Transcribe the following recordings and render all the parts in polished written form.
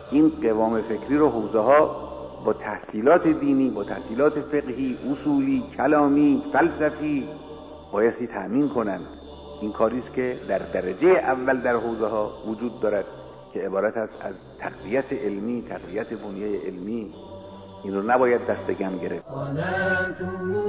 این قوام فکری رو حوزه ها با تحصیلات دینی، با تحصیلات فقهی، اصولی، کلامی، فلسفی بایستی تأمین کنند. این کاریست که در درجه اول در حوزه ها وجود دارد که عبارت است از تقویت علمی، تقویت بنیه علمی. این رو نباید دست کم گرفت. صلات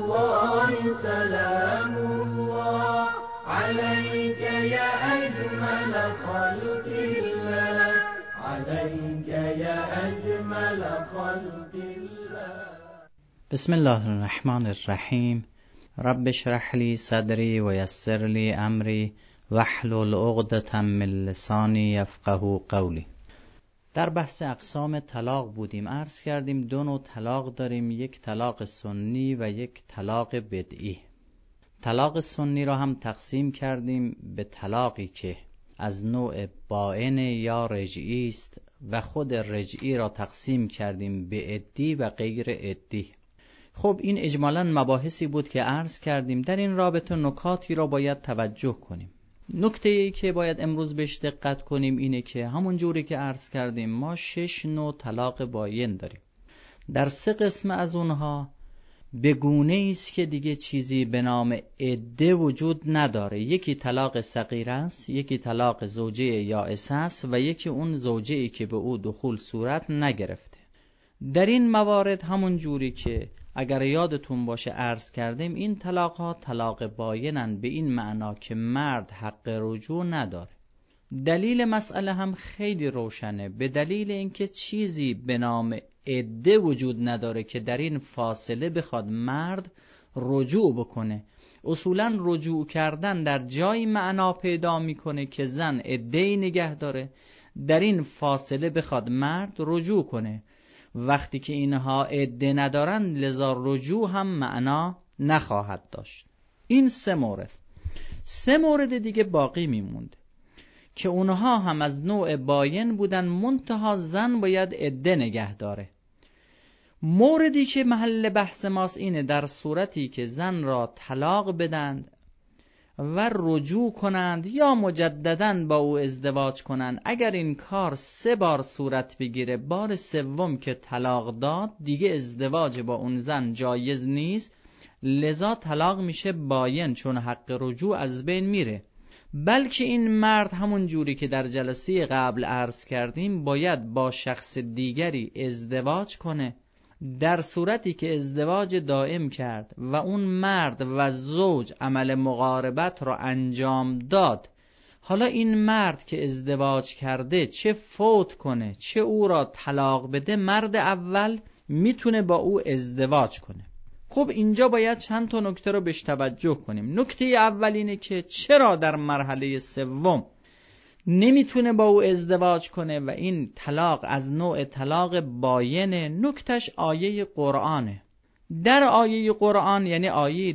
الله سلام الله علیک یا اجمل خلق الله، علیک یا اجمل خلق الله. بسم الله الرحمن الرحیم. رب اشرح لی صدری و یسر لی امری واحلل عقدة من لسانی یفقهوا قولی. در بحث اقسام طلاق بودیم. عرض کردیم دو نوع طلاق داریم، یک طلاق سنی و یک طلاق بدعی. طلاق سنی را هم تقسیم کردیم به طلاقی که از نوع بائن یا رجعی است و خود رجعی را تقسیم کردیم به عدی و غیر عدی. خب این اجمالاً مباحثی بود که عرض کردیم. در این رابطه نکاتی را باید توجه کنیم. نکته‌ای که باید امروز بهش دقت کنیم اینه که همون جوری که عرض کردیم ما 6 نوع طلاق باین داریم. در 3 قسم از اونها به گونه است که دیگه چیزی به نام عده وجود نداره. یکی طلاق صغیره است، یکی طلاق زوجه یائسه است و یکی اون زوجه‌ای که به او دخول صورت نگرفته. در این موارد همون جوری که اگر یادتون باشه عرض کردیم این طلاق ها طلاق باینن، به این معنا که مرد حق رجوع نداره. دلیل مسئله هم خیلی روشنه، به دلیل اینکه چیزی به نام عده وجود نداره که در این فاصله بخواد مرد رجوع بکنه. اصولا رجوع کردن در جای معنا پیدا میکنه که زن عده‌ای نگه داره، در این فاصله بخواد مرد رجوع کنه. وقتی که اینها عده ندارن لذا رجوع هم معنا نخواهد داشت. این 3 مورد. 3 مورد دیگه باقی میموند که اونها هم از نوع باین بودن، منتها زن باید عده نگه داره. موردی که محل بحث ماست اینه در صورتی که زن را طلاق بدند و رجوع کنند یا مجدداً با او ازدواج کنند. اگر این کار 3 بار صورت بگیره، بار سوم که طلاق داد دیگه ازدواج با اون زن جایز نیست، لذا طلاق میشه باین، چون حق رجوع از بین میره. بلکه این مرد همون جوری که در جلسه قبل عرض کردیم باید با شخص دیگری ازدواج کنه. در صورتی که ازدواج دائم کرد و اون مرد و زوج عمل مقاربت را انجام داد، حالا این مرد که ازدواج کرده چه فوت کنه چه او را طلاق بده، مرد اول میتونه با او ازدواج کنه. خب اینجا باید چند تا نکته رو بهش توجه کنیم. نکته اول اینه که چرا در مرحله سوم نمیتونه با او ازدواج کنه و این طلاق از نوع طلاق باینه. نکتش آیه قرآنه. در آیه قرآن یعنی آیه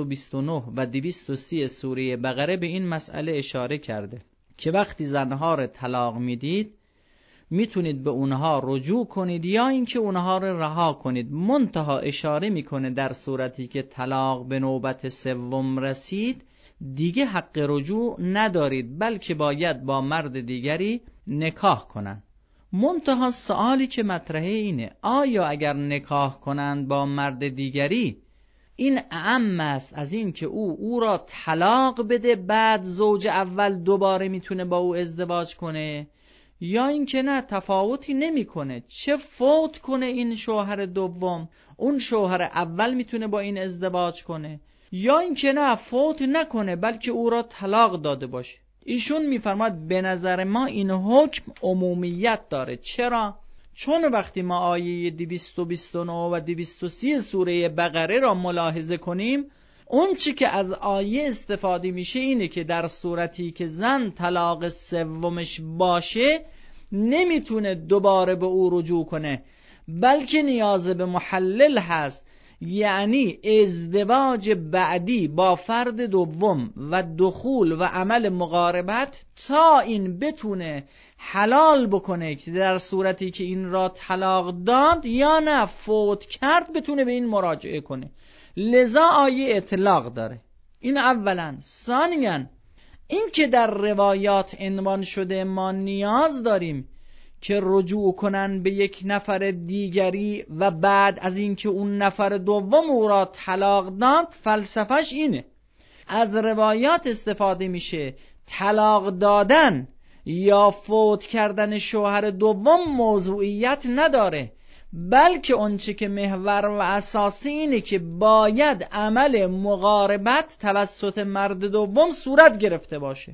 229 و 230 سوره بقره به این مسئله اشاره کرده که وقتی زنها رو طلاق میدید میتونید به اونها رجوع کنید یا اینکه اونها رو رها کنید. منتها اشاره میکنه در صورتی که طلاق به نوبت سوم رسید دیگه حق رجوع ندارید، بلکه باید با مرد دیگری نکاح کنن. منتها سوالی که مطرحه اینه آیا اگر نکاح کنند با مرد دیگری این اعم است از این که او را طلاق بده بعد زوج اول دوباره میتونه با او ازدواج کنه، یا اینکه نه تفاوتی نمیکنه، چه فوت کنه این شوهر دوم اون شوهر اول میتونه با این ازدواج کنه، یا اینکه نه فوت نکنه بلکه او را طلاق داده باشه. ایشون میفرماد به نظر ما این حکم عمومیت داره. چرا؟ چون وقتی ما آیه 229 و 230 سوره بقره را ملاحظه کنیم، اون چی که از آیه استفاده میشه اینه که در صورتی که زن طلاق سومش باشه نمیتونه دوباره به او رجوع کنه، بلکه نیاز به محلل هست، یعنی ازدواج بعدی با فرد دوم و دخول و عمل مقاربت تا این بتونه حلال بکنه که در صورتی که این را طلاق داد یا نه فوت کرد بتونه به این مراجعه کنه. لذا آیه اطلاق داره. این اولا. ثانیاً این که در روایات عنوان شده ما نیاز داریم که رجوع کنن به یک نفر دیگری و بعد از اینکه اون نفر دوم او را طلاق داد، فلسفهش اینه. از روایات استفاده میشه طلاق دادن یا فوت کردن شوهر دوم موضوعیت نداره، بلکه اونچه که محور و اساسی اینه که باید عمل مقاربت توسط مرد دوم صورت گرفته باشه.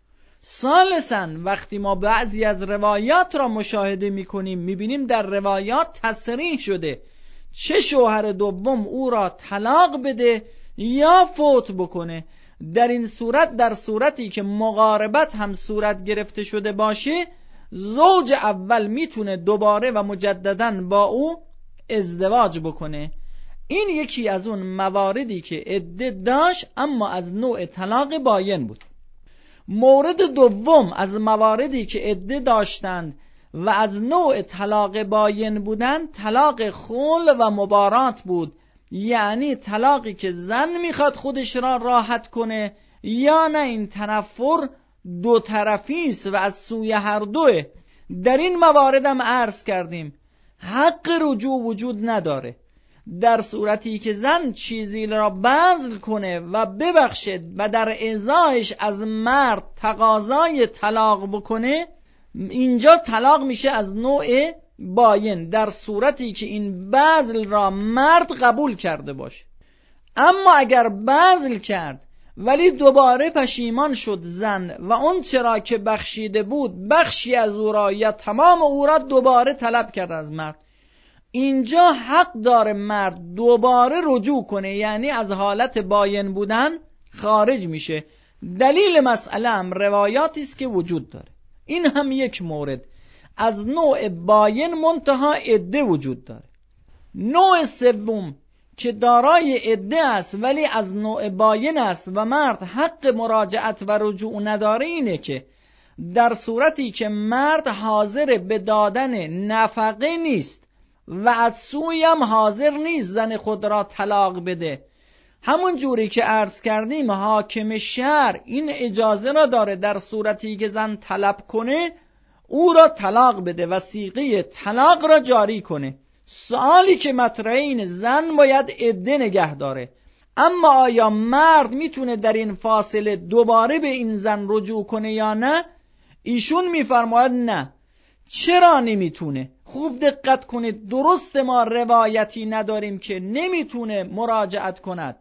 ثالثاً وقتی ما بعضی از روایات را مشاهده میکنیم میبینیم در روایات تصریح شده چه شوهر دوم او را طلاق بده یا فوت بکنه. در این صورت، در صورتی که مقاربت هم صورت گرفته شده باشه، زوج اول میتونه دوباره و مجدداً با او ازدواج بکنه. این یکی از اون مواردی که عده داشت اما از نوع طلاق باین بود. مورد دوم از مواردی که عده داشتند و از نوع طلاق باین بودن، طلاق خلع و مبارات بود. یعنی طلاقی که زن میخواد خودش را راحت کنه یا نه این تنفر دو طرفی است و از سوی هر دوه. در این موارد هم عرض کردیم حق رجوع وجود نداره. در صورتی که زن چیزی را بذل کنه و ببخشه و در ازایش از مرد تقاضای طلاق بکنه، اینجا طلاق میشه از نوع باین، در صورتی که این بذل را مرد قبول کرده باشه. اما اگر بذل کرد ولی دوباره پشیمان شد زن و اون چرا که بخشیده بود بخشی از او را یا تمام او را دوباره طلب کرد از مرد، اینجا حق داره مرد دوباره رجوع کنه، یعنی از حالت باین بودن خارج میشه. دلیل مسئله هم روایاتی است که وجود داره. این هم یک مورد از نوع باین منتها عده وجود داره. نوع سوم که دارای عده است ولی از نوع باین است و مرد حق مراجعت و رجوع نداره، اینه که در صورتی که مرد حاضر به دادن نفقه نیست و از سوی هم حاضر نیست زن خود را طلاق بده. همون جوری که عرض کردیم حاکم شهر این اجازه را داره در صورتی که زن طلب کنه او را طلاق بده و صیغه طلاق را جاری کنه. سوالی که مطرحه اینه زن باید عده نگه داره، اما آیا مرد میتونه در این فاصله دوباره به این زن رجوع کنه یا نه؟ ایشون میفرماید نه. چرا نمیتونه؟ خوب دقت کنید، درست ما روایتی نداریم که نمیتونه مراجعت کند،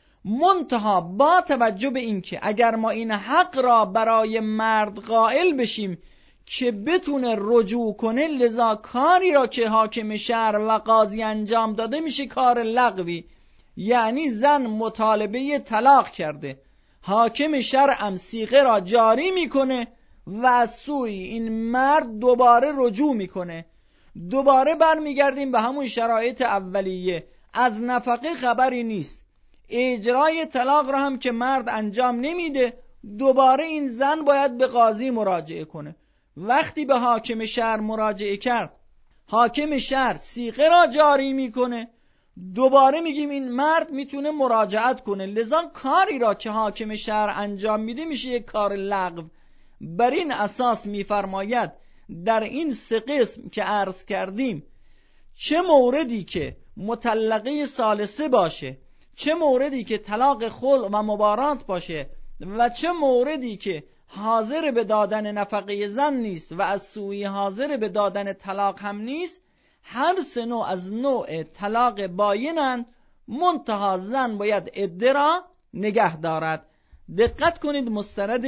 منتها با توجه به این که اگر ما این حق را برای مرد قائل بشیم که بتونه رجوع کنه، لذا کاری را که حاکم شهر و قاضی انجام داده میشه کار لغوی. یعنی زن مطالبه طلاق کرده، حاکم شهر هم صیغه را جاری میکنه و از سوی این مرد دوباره رجوع میکنه. دوباره برمیگردیم به همون شرایط اولیه، از نفقه خبری نیست، اجرای طلاق را هم که مرد انجام نمیده، دوباره این زن باید به قاضی مراجعه کنه. وقتی به حاکم شهر مراجعه کرد، حاکم شهر صیغه را جاری میکنه، دوباره میگیم این مرد میتونه مراجعت کنه. لذا کاری را که حاکم شهر انجام میده میشه یک کار لغو. بر این اساس میفرماید در این سه قسم که عرض کردیم، چه موردی که مطلقه ثالثه باشه، چه موردی که طلاق خلع و مبارات باشه و چه موردی که حاضر به دادن نفقه زن نیست و از سوی حاضر به دادن طلاق هم نیست، هر سه نوع از نوع طلاق باینند، منتها زن باید عده را نگه دارد. دقت کنید مستند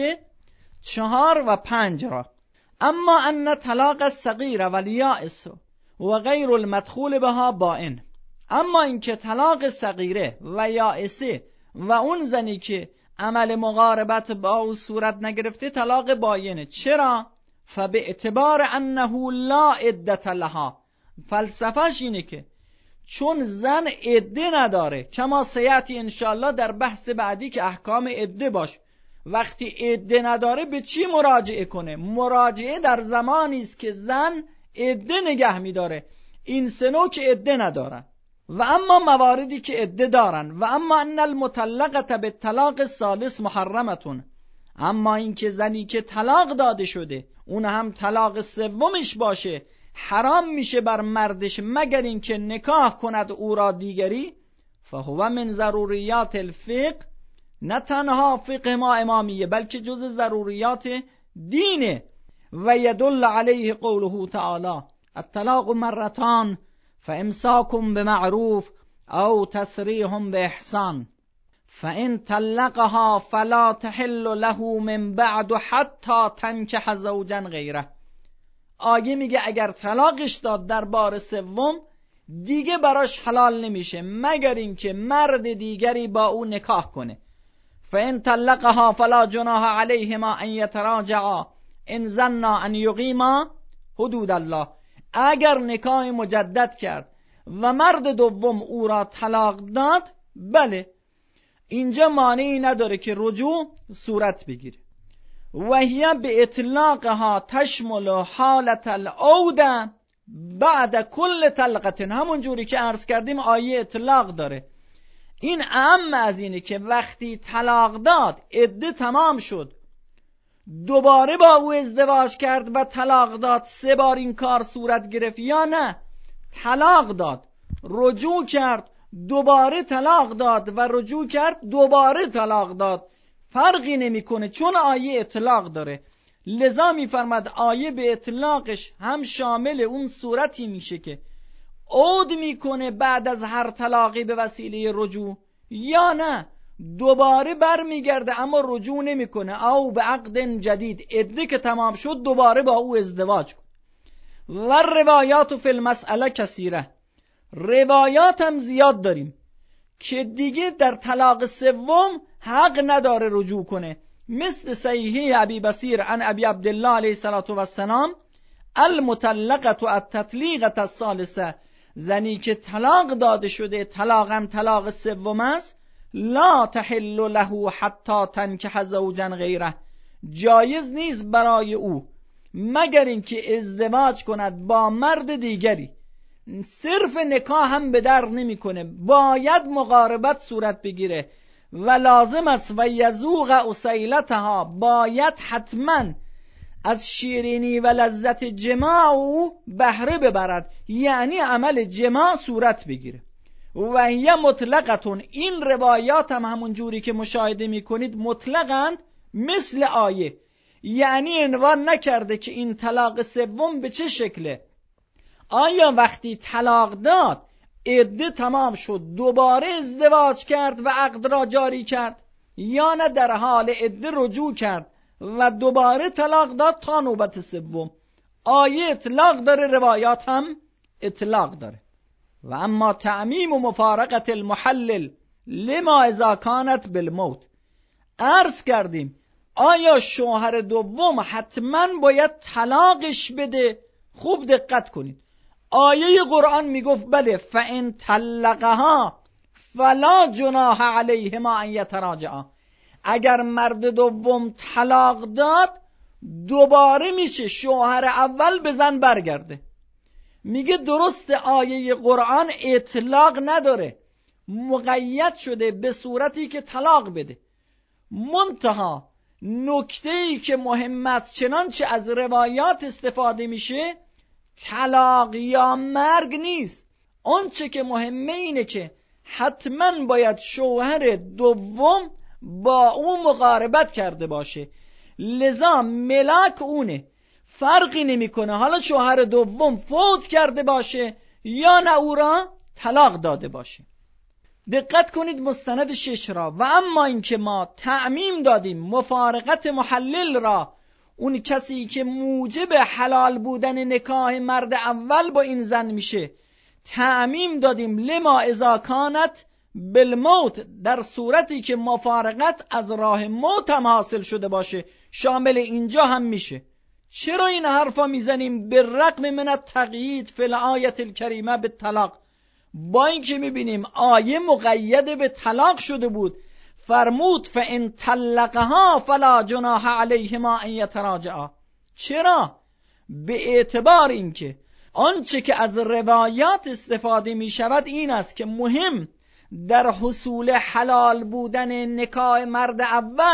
4 و 5 را. اما ان طلاق الصغیر و الیائس و غیر المدخول بها باین، اما اینکه طلاق صغیره و یائسه و اون زنی که عمل مقاربت با او صورت نگرفته طلاق باینه. چرا؟ فباعتبار انه لا عدت لها، فلسفهش اینه که چون زن عده نداره، کما سیاتی انشاءالله در بحث بعدی که احکام عده باش، وقتی عده نداره به چی مراجعه کنه؟ مراجعه در زمانی است که زن عده نگه میداره. این سنو که عده ندارن و اما مواردی که عده دارن. و اما ان المطلقه بالطلاق الثالث محرمتون، اما این که زنی که طلاق داده شده اون هم طلاق سومش باشه، حرام میشه بر مردش مگر این که نکاح کند او را دیگری. فهو من ضروریات الفقه، نه تنها فقه ما امامیه بلکه جز ضروریات دینه. و یدل علیه قوله تعالی الطلاق مرتان فامساکم بمعروف او تسریح باحسان فان طلقها فلا تحل له من بعد حتی تنکح زوجا غیره. آیه میگه اگر طلاقش داد در بار سوم دیگه براش حلال نمیشه مگر اینکه مرد دیگری با او نکاح کنه. فان طلقها فلا جناح علیهما ان یتراجعا ان ظنا ان یقیما حدود الله. اگر نکاح مجدد کرد و مرد دوم او را طلاق داد، بله اینجا مانعی نداره که رجوع صورت بگیره. و هی به اطلاقها تشمل حالت العوده بعد کل طلقه. همون جوری که عرض کردیم آیه اطلاق داره، این اهم از اینه که وقتی طلاق داد عده تمام شد دوباره با او ازدواج کرد و طلاق داد 3 بار این کار صورت گرفت، یا نه طلاق داد رجوع کرد دوباره طلاق داد و رجوع کرد دوباره طلاق داد، فرقی نمیکنه چون آیه اطلاق داره. لذا میفرماد آیه به اطلاقش هم شامل اون صورتی میشه که عود میکنه بعد از هر طلاقی به وسیله رجوع، یا نه دوباره بر میگرده اما رجوع نمیکنه، او به عقد جدید عده که تمام شد دوباره با او ازدواج کن. و روایات فی المسئله کثیره، روایات هم زیاد داریم که دیگه در طلاق سوم حق نداره رجوع کنه، مثل صحیحه ابی بصیر عن ابی عبدالله علیه الصلاة والسلام المطلقه التطلیقه الثالثه، زنی که طلاق داده شده طلاقم طلاق سوم است، لا تحل له حتی تنکح زوجا غیره، جایز نیست برای او مگر اینکه ازدواج کند با مرد دیگری. صرف نکاح هم به در نمیکنه، باید مقاربت صورت بگیره و لازم است و یذوق اصیلتها، باید حتما از شیرینی و لذت جماع او بهره ببرد، یعنی عمل جماع صورت بگیره. و هی مطلقتون، این روایات هم همون جوری که مشاهده میکنید مطلقاً مثل آیه، یعنی عنوان نکرده که این طلاق سوم به چه شکله. آیا وقتی طلاق داد عده تمام شد دوباره ازدواج کرد و عقد را جاری کرد، یا نه در حال عده رجوع کرد و دوباره طلاق داد تا نوبت سوم. آیه اطلاق داره، روایات هم اطلاق داره. و اما تعمیم و مفارقت المحلل لما اذا کانت بالموت، عرض کردیم آیا شوهر دوم حتما باید طلاقش بده؟ خوب دقت کنید، آیه قرآن میگفت بله فإن طلقها فلا جناح علیهما ان یتراجعا، اگر مرد دوم طلاق داد دوباره میشه شوهر اول به زن برگرده. میگه درست آیه قرآن اطلاق نداره، مقید شده به صورتی که طلاق بده، منتها نکته‌ای که مهم است چنانچه از روایات استفاده میشه طلاق یا مرگ نیست، آنچه که مهمه اینه که حتما باید شوهر دوم با او مقاربت کرده باشه، لذا ملاک اونه، فرقی نمیکنه حالا شوهر دوم فوت کرده باشه یا نه او را طلاق داده باشه. دقت کنید مستند 6 را. و اما اینکه ما تعمیم دادیم مفارقت محلل را، اون کسی که موجب حلال بودن نکاح مرد اول با این زن میشه، تعمیم دادیم لما اذا کانت بالموت، در صورتی که مفارقت از راه موت هم حاصل شده باشه، شامل اینجا هم میشه. چرا این حرفا میزنیم؟ بالرغم من التقیید فی الآیه الکریمه بالطلاق، با این که میبینیم آیه مقید به طلاق شده بود، فرمود فإن طلقها فلا جناح علیهما ان یتراجعا. چرا؟ به اعتبار اینکه آنچه که از روایات استفاده میشود این است که مهم در حصول حلال بودن نکاح مرد اول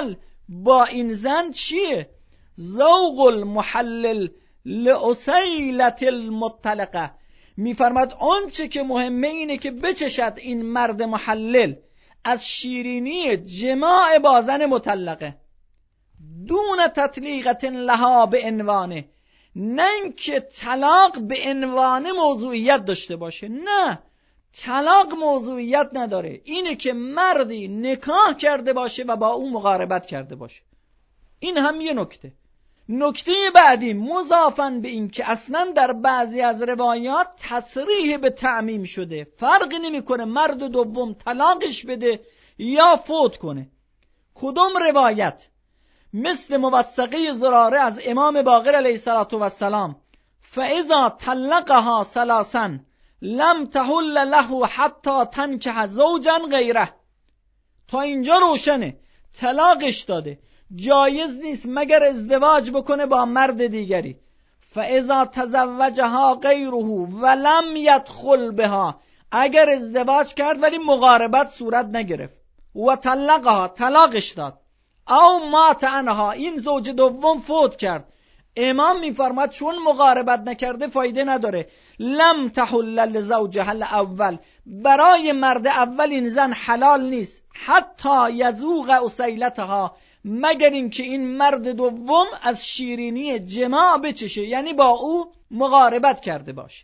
با این زن چیه؟ ذوق المحلل لأسیلة المطلقه. میفرماد آنچه که مهمه اینه که بچشد این مرد محلل از شیرینی جماع با زن مطلقه، دون تطلیقت لها به عنوانه، نه که طلاق به عنوان موضوعیت داشته باشه، نه، طلاق موضوعیت نداره، اینه که مردی نکاح کرده باشه و با اون مقاربت کرده باشه. این هم یه نکته. نکته بعدی مضافاً به این که اصلا در بعضی از روایات تصریح به تعمیم شده، فرقی نمیکنه مرد دوم طلاقش بده یا فوت کنه. کدوم روایت؟ مثل موثقه زراره از امام باقر علیه السلام، فاذا طلقها ثلاثا لم تحل له حتی تنکح زوجا غیره. تا اینجا روشنه، طلاقش داده، جایز نیست مگر ازدواج بکنه با مرد دیگری. فاذا تزوجها غیره ولم يدخل بها، اگر ازدواج کرد ولی مقاربت صورت نگرفت، و طلقها، طلاقش داد، او مات عنها، این زوج دوم فوت کرد، امام میفرماد چون مقاربت نکرده فایده نداره، لم تحل لزوجها الاول، برای مرد اول این زن حلال نیست، حتی یذوق اسیلتها، مگر اینکه این مرد دوم از شیرینی جماع بچشه، یعنی با او مقاربت کرده باشه.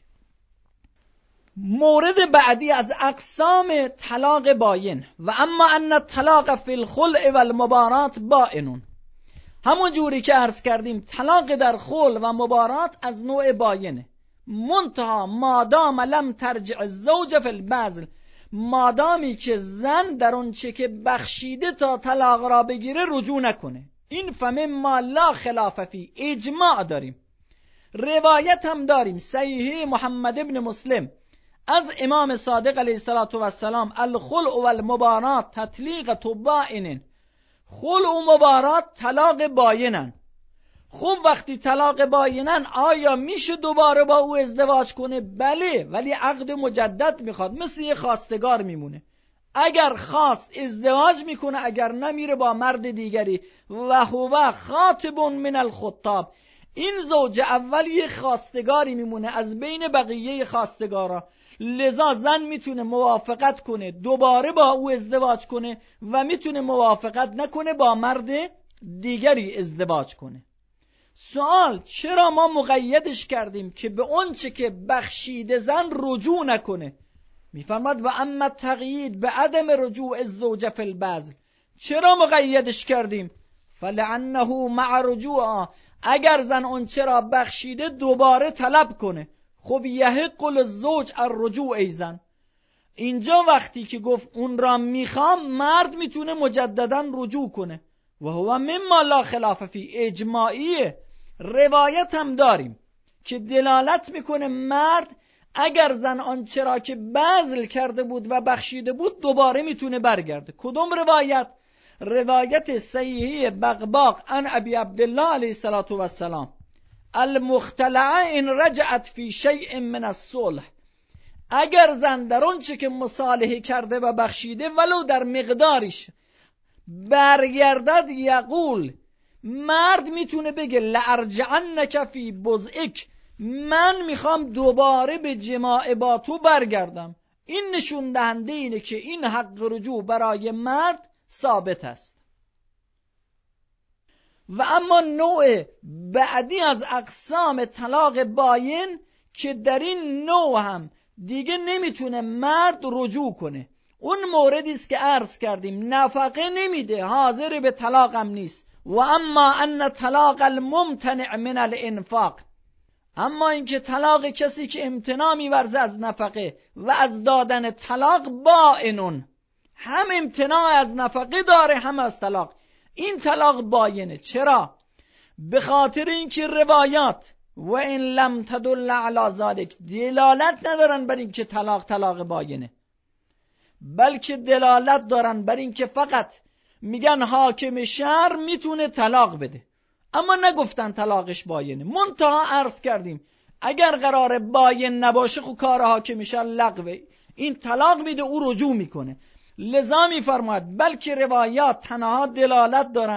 مورد بعدی از اقسام طلاق باین، و اما ان الطلاق فی الخلع و المبارات باینون، همون جوری که عرض کردیم طلاق در خلع و مبارات از نوع باینه، منتها مادام لم ترجع الزوج فی البذل، مادامی که زن در اون چه که بخشیده تا طلاق را بگیره رجوع نکنه. این فمما لا خلاف فی، اجماع داریم، روایت هم داریم صحیح محمد ابن مسلم از امام صادق علیه السلام، الخلع و المبارات تطلیقة باین، خلع و مبارات طلاق باینن. خب وقتی طلاق باینن آیا میشه دوباره با او ازدواج کنه؟ بله، ولی عقد مجدد میخواد، مثل یه خواستگار میمونه، اگر خواست ازدواج میکنه، اگر نمیره با مرد دیگری. و هو خاطب من الخطاب، این زوج اول یه خواستگاری میمونه از بین بقیه خواستگارا، لذا زن میتونه موافقت کنه دوباره با او ازدواج کنه و میتونه موافقت نکنه با مرد دیگری ازدواج کنه. سوال، چرا ما مقیدش کردیم که به اون چه که بخشیده زن رجوع نکنه؟ میفرماد و اما تقیید به عدم رجوع الزوج فی البذل، چرا مقیدش کردیم؟ فلعنه مع رجوع، اگر زن اون چرا بخشیده دوباره طلب کنه، خب یحق للزوج الرجوع ای زن. اینجا وقتی که گفت اون را میخوام، مرد میتونه مجددا رجوع کنه، و هو مما لا خلاف فی، اجماعیه. روایت هم داریم که دلالت میکنه مرد اگر زن آنچه را که بذل کرده بود و بخشیده بود دوباره میتونه برگرده. کدوم روایت؟ روایت صحیحه بغباق عن ابی عبدالله علیه السلام، المختلعه ان رجعت فی شیء من الصلح، اگر زن در اون چه که مصالحه کرده و بخشیده ولو در مقدارش برگردد، یقول، مرد میتونه بگه لارجعنک فی بضعک، من میخوام دوباره به جماع با تو برگردم. این نشون دهنده اینه که این حق رجوع برای مرد ثابت است. و اما نوع بعدی از اقسام طلاق باین که در این نوع هم دیگه نمیتونه مرد رجوع کنه، اون موردی است که عرض کردیم نفقه نمیده، حاضر به طلاق هم نیست. و اما ان طلاق الممتنع من الانفاق، اما اینکه طلاق کسی که امتناع می‌ورزه از نفقه و از دادن طلاق، باینون، هم امتناع از نفقه داره هم از طلاق، این طلاق باینه. چرا؟ به خاطر اینکه روایات و این لم تدل علی ذلک دلالت ندارن بر اینکه طلاق باینه، بلکه دلالت دارن بر اینکه فقط میگن حاکم شهر میتونه طلاق بده، اما نگفتن طلاقش باینه. منتها عرض کردیم اگر قرار باین نباشه خب کار حاکم شهر لغوه، این طلاق میده، او رجوع میکنه. لذا میفرماید بلکه روایات تنها دلالت دارن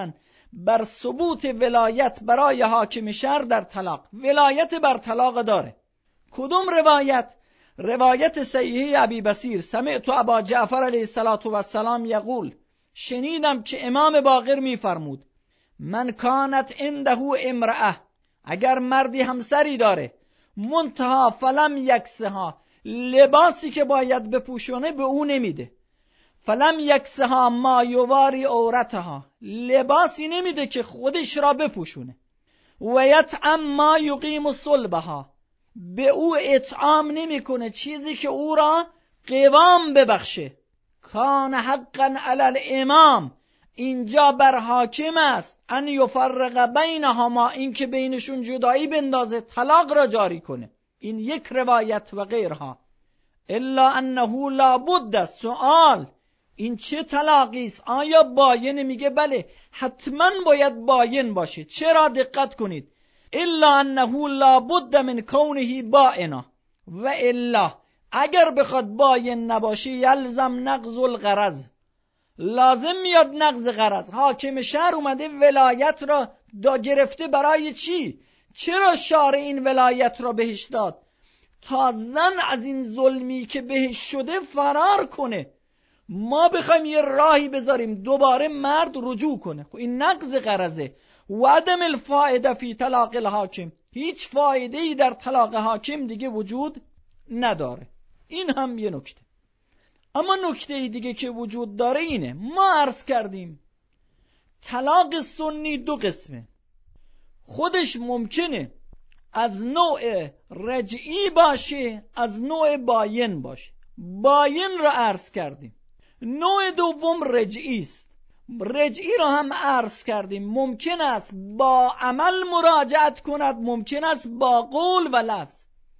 بر ثبوت ولایت برای حاکم شهر در طلاق. ولایت بر طلاق داره. کدوم روایت؟ روایت صحیحه ابی بصیر: سمعت ابا جعفر علیه السلام یقول، شنیدم که امام باقر میفرمود: من کانت عنده امرأه، اگر مردی همسری داره، منتها فلم یکسها، لباسی که باید بپوشونه به او نمیده، فلم یکسها ما یواری عورتها، لباسی نمیده که خودش را بپوشونه، و یطعم ما یقیم صلبها، به او اطعام نمیکنه چیزی که او را قوام ببخشه، کان حقا علی الامام، اینجا بر حاکم است ان یفرق بینهما، این که بینشون جدایی بندازه، طلاق را جاری کنه. این یک روایت و غیرها. الا انه لابد، سؤال این چه طلاقی است؟ آیا باین؟ میگه بله حتما باید باین باشه. چرا؟ دقت کنید: الا انه لابد من کونه بائنا، و الا اگر بخواد باین نباشه یلزم نقض الغرض، لازم میاد نقض غرض. حاکم شهر اومده ولایت را گرفته، برای چی؟ چرا شارع این ولایت را بهش داد؟ تا زن از این ظلمی که بهش شده فرار کنه. ما بخوایم یه راهی بذاریم دوباره مرد رجوع کنه، خب این نقض غرضه. و عدم الفائده فی طلاق الحاکم، هیچ فایده‌ای در طلاق حاکم دیگه وجود نداره. این هم یه نکته. اما نکته دیگه که وجود داره اینه، ما عرض کردیم طلاق سنی دو قسمه. خودش ممکنه از نوع رجعی باشه، از نوع باین باشه. باین را عرض کردیم. نوع دوم رجعی است. رجعی را هم عرض کردیم ممکن است با عمل مراجعت کند، ممکن است با قول و لفظ.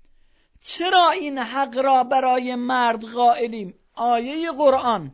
چرا این حق را برای مرد قائلیم؟ آیه قرآن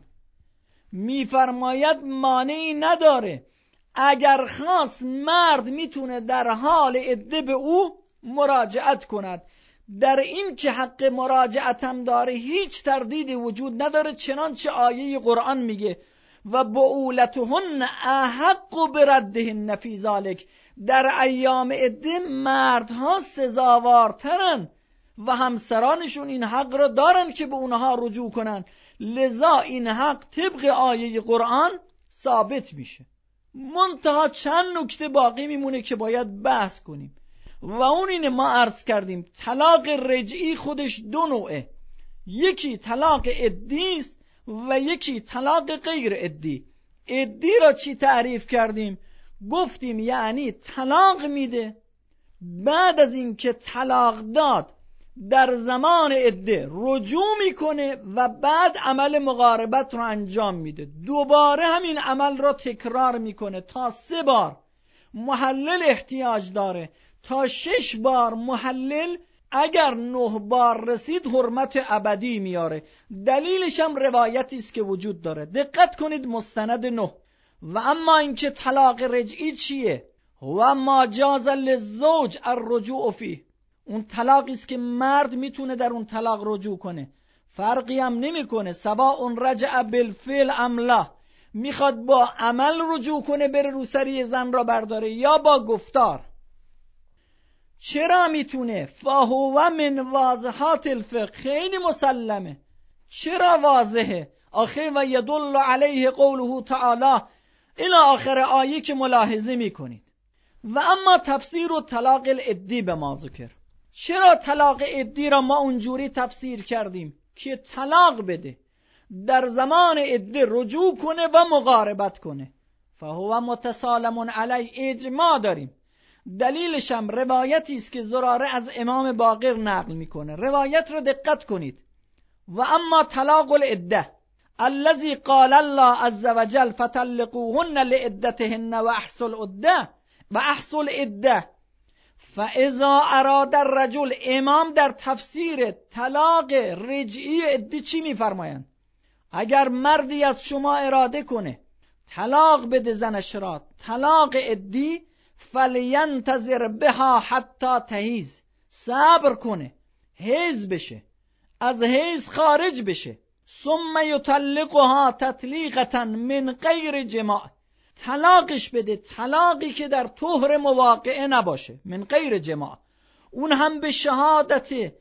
میفرماید مانعی نداره، اگر خواست مرد میتونه در حال عده به او مراجعت کند. در این که حق مراجعت هم داره هیچ تردیدی وجود نداره، چنانچه آیه قرآن میگه و بعولتهن احق بردهن فی ذلک، در ایام عده مردها سزاوارترن و همسرانشون این حق را دارن که به اونها رجوع کنن، لذا این حق طبق آیه قرآن ثابت میشه. منتها چند نکته باقی میمونه که باید بحث کنیم و اون اینه، ما عرض کردیم طلاق رجعی خودش دو نوعه، یکی طلاق عدی است و یکی طلاق غیر عدی. عدی را چی تعریف کردیم؟ گفتیم یعنی طلاق میده، بعد از این که طلاق داد در زمان عده رجوع میکنه و بعد عمل مقاربت رو انجام میده، دوباره همین عمل را تکرار میکنه تا 3 بار. محلل احتیاج داره تا 6 بار محلل، اگر 9 بار رسید حرمت ابدی میاره. دلیلش هم روایتی است که وجود داره. دقت کنید مستند 9. و اما اینکه طلاق رجعی چیه؟ و ما جاز للزوج الرجوع فیه، اون طلاقی است که مرد میتونه در اون طلاق رجوع کنه، فرقی هم نمیکنه سواء رجع بالفعل ام لا، میخواد با عمل رجوع کنه بره روسری زن را برداره یا با گفتار. چرا میتونه؟ فهو من واضحات الفقه، خیلی مسلمه. چرا واضحه؟ آخه و یدل علیه قوله تعالی الی آخر آیه که ملاحظه میکنید. و اما تفسیر و طلاق العدی به ما ذکر. چرا طلاق عدی را ما اونجوری تفسیر کردیم که طلاق بده، در زمان عده رجوع کنه و مقاربت کنه؟ فهو متسالم علی، اجماع داریم. دلیلش هم روایتی است که زراره از امام باقر نقل میکنه. روایت رو دقت کنید. و اما طلاق العده الذي قال الله عز وجل فطلقوهن لعدتهن و احصوا العده فاذا اراد الرجل. امام در تفسیر طلاق رجعی عدی چی میفرمایند؟ اگر مردی از شما اراده کنه طلاق بده زنش را طلاق عدی، فلینتظر بها حتی تحیض، صبر کنه حیض بشه، از حیض خارج بشه، ثم یطلقها تطلیقتا من غیر جماع، طلاقش بده، طلاقی که در طهر مواقعه نباشه، من غیر جماع، اون هم به شهادت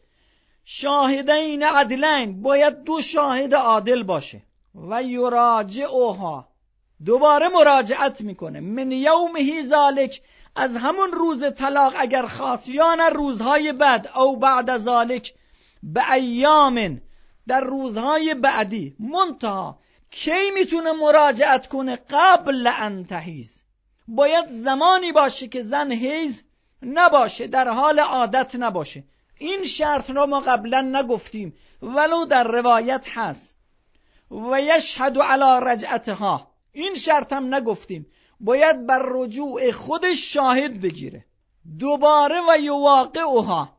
شاهدین عدلین، باید 2 شاهد عادل باشه. و یراجعها، دوباره مراجعت میکنه، من یومه ذالک، از همون روز طلاق اگر خواست، یا نه روزهای بعد، او بعد ذالک به ایام، در روزهای بعدی. منتها کی میتونه مراجعت کنه؟ قبل ان تحیض، باید زمانی باشه که زن حیض نباشه، در حال عادت نباشه. این شرط را ما قبلا نگفتیم ولو در روایت هست. و یشهد علی رجعتها، این شرط هم نگفتیم، باید بر رجوع خودش شاهد بگیره. دوباره و یواقعها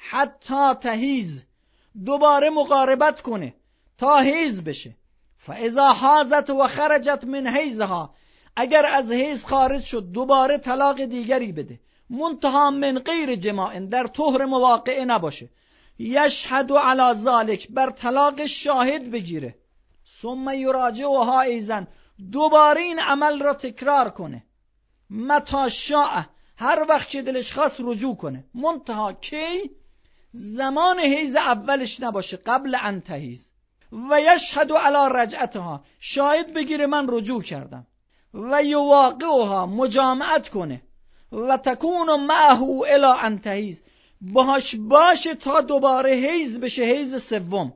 حتی تحیض، دوباره مقاربت کنه تا حیض بشه. فاذا حاضت و خرجت من حیضها، اگر از حیض خارج شد دوباره طلاق دیگری بده، منتها من غیر جماع، در طهر مواقعه نباشه. یشهد علی ذالک، بر طلاق شاهد بگیره. ثم یراجعها ایضا، دوباره این عمل را تکرار کنه. متی شاء، هر وقت که دلش خواست رجوع کنه. منتها کی؟ زمان حیض اولش نباشه، قبل ان تحیض. و یشهد علی رجعتها، شاهد بگیره من رجوع کردم. و یواقعها، مجامعت کنه. و تکون معه الی ان تحیض، باش باشه تا دوباره حیض بشه، حیض سوم.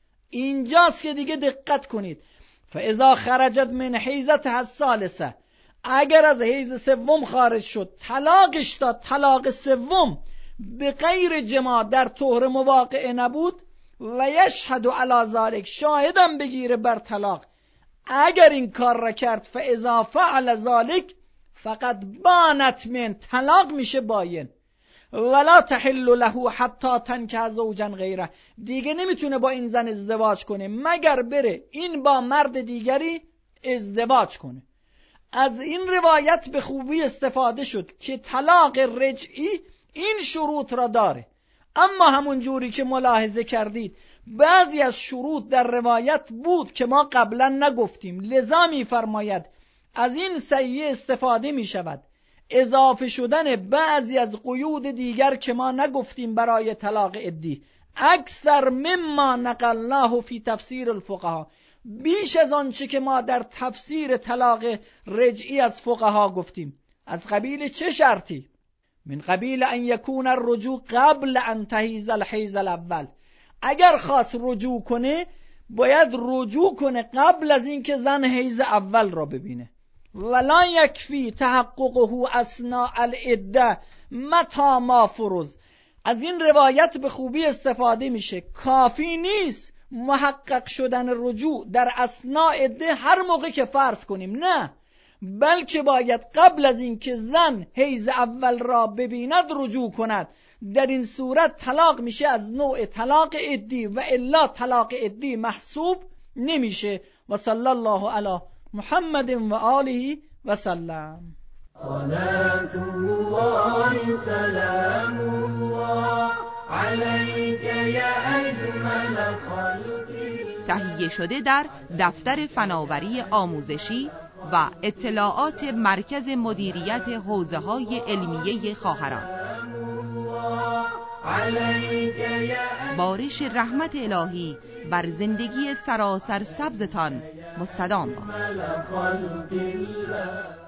اینجاست که دیگه دقت کنید. فاذا خرجت من حیضتها الثالثه، اگر از حیض سوم خارج شد، طلاقش داد، طلاق سوم به غیر جماع، در طهر مواقعه نبود. و یشهد علی ذالک، شاهدم بگیره بر طلاق. اگر این کار را کرد، فاذا فعل ذالک فقط بانت من، طلاق میشه باین. ولا تحل له حتی تنکح زوجا غیره، دیگه نمیتونه با این زن ازدواج کنه مگر بره این با مرد دیگری ازدواج کنه. از این روایت به خوبی استفاده شد که طلاق رجعی این شروط را داره. اما همون جوری که ملاحظه کردید بعضی از شروط در روایت بود که ما قبلا نگفتیم، لذا می فرماید از این صحیح استفاده می شود، اضافه شدن بعضی از قیود دیگر که ما نگفتیم برای طلاق عدی، اکثر مما نقلناه فی تفسیر الفقها، بیش از آنچه که ما در تفسیر طلاق رجعی از فقها گفتیم. از قبیل چه شرطی؟ من قبیل ان یکون الرجوع قبل ان تحیض الحیض الاول، اگر خواست رجوع کنه باید رجوع کنه قبل از اینکه زن حیض اول را ببینه. ولا یکفی تحققه اثناء العده متی ما فرض، از این روایت به خوبی استفاده میشه، کافی نیست محقق شدن رجوع در اثناء عده هر موقع که فرض کنیم، نه، بلکه باید قبل از اینکه زن حیض اول را ببیند رجوع کند. در این صورت طلاق میشه از نوع طلاق عدی و الا طلاق عدی محسوب نمیشه. و صلی الله علی محمد و آله و سلم. صلاة الله سلام الله عليك يا أجمل خلق الله. تهیه شده در دفتر فناوری آموزشی و اطلاعات مرکز مدیریت حوزه‌های علمیه خواهران. بارش رحمت الهی بر زندگی سراسر سبزتان مستدام باد.